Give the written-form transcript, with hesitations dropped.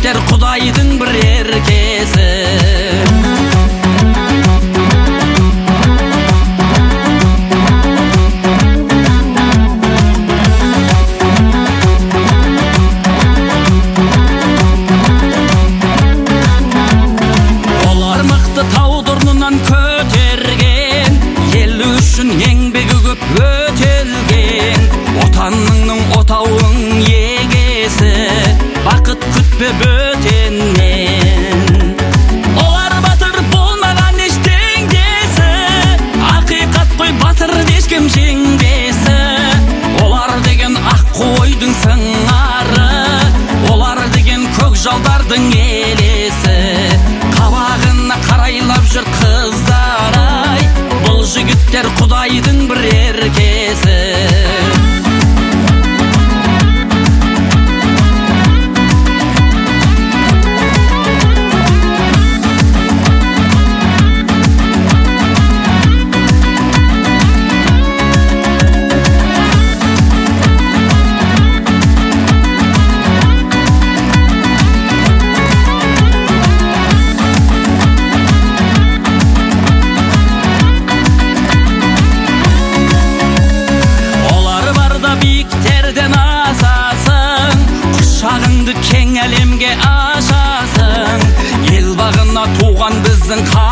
жігіттер Құдайдың бір еркесі. Олар мықты таудырнынан көтерген, ел үшін еңбегі көп өтелген, отаныңның отауың егесі, бақыт күтпе бөтеннен. Олар батыр болмаған ештеңдесі, ақиқат қой батыр ешкім жеңбесі. Олар деген ақ қойдың сыңары, олар деген көк жалдардың елесі. Қабағына қарайлап жүр қыздар-ай, бұл жігіттер Құдайдың бір еркесі. Биіктерден асасың, құшағыңды кең әлемге ашасың, ел бағына туған біздің